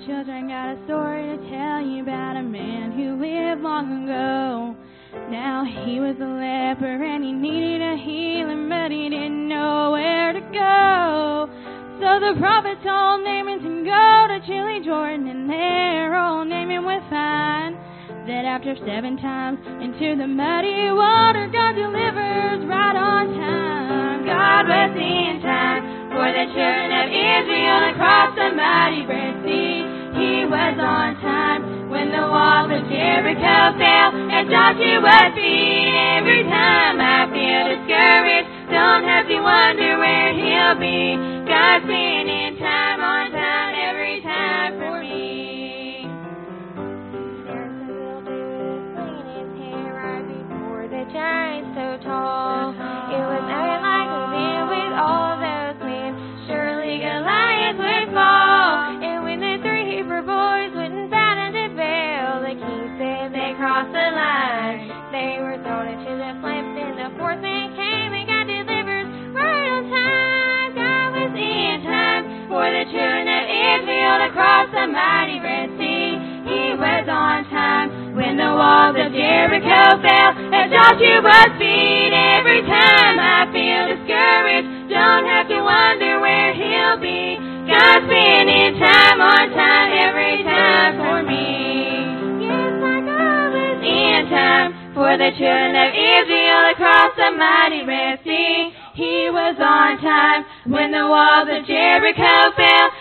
children, got a story to tell you about a man who lived long ago. Now he was a leper and he needed a healing, but he didn't know where to go. So the prophet told Naaman to go to Chile, Jordan, and there old Naaman would find that after 7 times into the muddy water, God delivers right on time. God was in time for the children of Israel across the mighty Red Sea. He was on time when the walls of Jericho fell at Joshua's feet. Every time I feel discouraged, don't have to wonder where he'll be. God's been in time on time every time for me. There's a little dude playing his hair right before the giant so tall. It was acting like a man with all those men. Surely Goliath would fall. And when the 3 Hebrew boys wouldn't bow down to Baal, the king said they crossed the line. They were thrown into the flames, and the 4th man came and got delivered right on time. God was in time for the children of Israel across the mighty Red Sea. He was on time when the walls of Jericho fell at Joshua's feet. Every time I feel discouraged, don't have to wonder where he'll be. God's been in time on time every time for me. Yes, my God was in time for the children of Israel across the mighty Red Sea. He was on time when the walls of Jericho fell